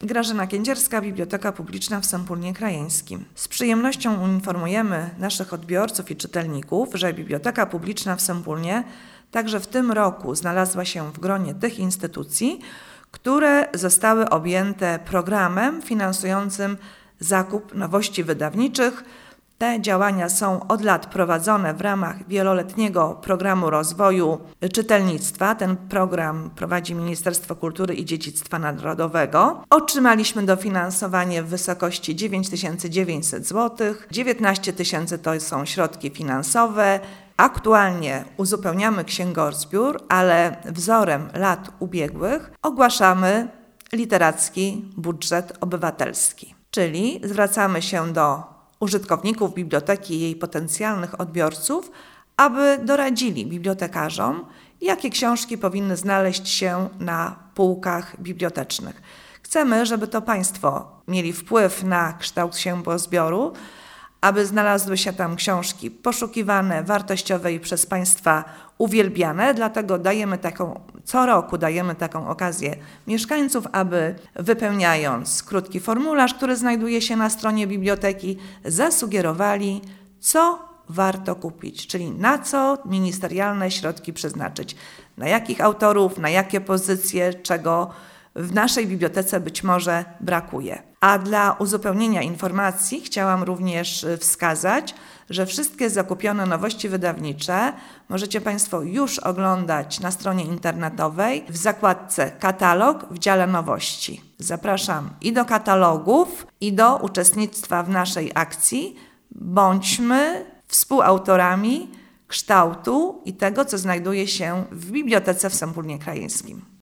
Grażyna Kędzierska, Biblioteka Publiczna w Sępólnie Krajeńskim. Z przyjemnością informujemy naszych odbiorców i czytelników, że Biblioteka Publiczna w Sępólnie także w tym roku znalazła się w gronie tych instytucji, które zostały objęte programem finansującym zakup nowości wydawniczych. Te działania są od lat prowadzone w ramach wieloletniego programu rozwoju czytelnictwa. Ten program prowadzi Ministerstwo Kultury i Dziedzictwa Narodowego. Otrzymaliśmy dofinansowanie w wysokości 9900 zł. 19 000 to są środki finansowe. Aktualnie uzupełniamy księgozbiór, ale wzorem lat ubiegłych ogłaszamy literacki budżet obywatelski. Czyli zwracamy się do użytkowników biblioteki i jej potencjalnych odbiorców, aby doradzili bibliotekarzom, jakie książki powinny znaleźć się na półkach bibliotecznych. Chcemy, żeby to Państwo mieli wpływ na kształt księgozbioru, aby znalazły się tam książki poszukiwane, wartościowe i przez Państwa uwielbiane. Dlatego co roku dajemy taką okazję mieszkańców, aby wypełniając krótki formularz, który znajduje się na stronie biblioteki, zasugerowali, co warto kupić, czyli na co ministerialne środki przeznaczyć, na jakich autorów, na jakie pozycje, czego w naszej bibliotece być może brakuje. A dla uzupełnienia informacji chciałam również wskazać, że wszystkie zakupione nowości wydawnicze możecie Państwo już oglądać na stronie internetowej w zakładce Katalog w dziale Nowości. Zapraszam i do katalogów, i do uczestnictwa w naszej akcji. Bądźmy współautorami kształtu i tego, co znajduje się w Bibliotece w Sępólnie Krajeńskim.